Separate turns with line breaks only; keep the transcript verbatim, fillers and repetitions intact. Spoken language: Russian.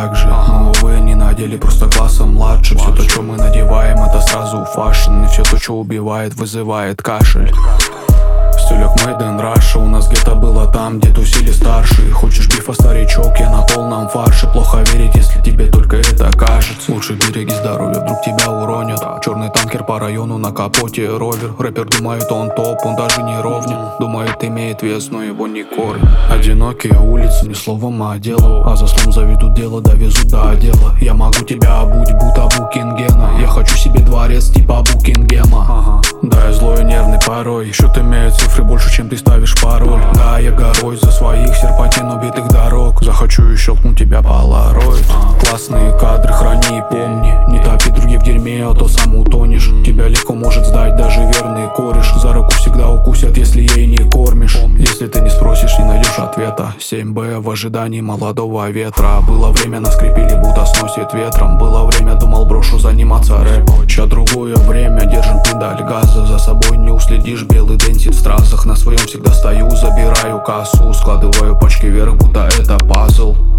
так же. Но увы, они надели просто классом младше. Все то, что мы надеваем, это сразу фашн. И все то, что убивает, вызывает кашель. Стилек made in Russia. У нас где-то было там, где тусили старшие. Хочешь бифа, старичок, я на полном фарше. Плохо верить, если тебе только это кажется. Лучше береги здоровье, вдруг тебя уронят. Черный танкер по району, на капоте ровер. Рэпер думает, он топ, он даже не ровнен. Думает, имеет вес, но его не кормят. Одинокие улицы, ни словом, а делом. А за слом заведут дело, довезут до отдела. Я могу тебя обуть, будто Букингена. Я хочу себе дворец типа Букингема. Ага. Да, я злой и нервный порой. Счет имеет цифры больше, чем ты ставишь пароль. Да, я горой за своих серпантин убитых дорог. Захочу и щелкну тебя полароид. Классные кадры храни и помни. Не топи других в дерьме, а то сам утонешь. Тебя легко может сдать даже верный кореш. За руку всегда укусят, если ей не кормишь. Если ты не спросишь, не найдешь ответа. семь бэ в ожидании молодого ветра. Было время, нас скрепили, будто сносит ветром. Было время, думал, брошу заниматься рэпом. Ща другое время, держим педаль газа. За собой не уследишь, белый денсит в стразах. На своем всегда стою, забираю кассу. Складываю пачки вверх, будто это пазл.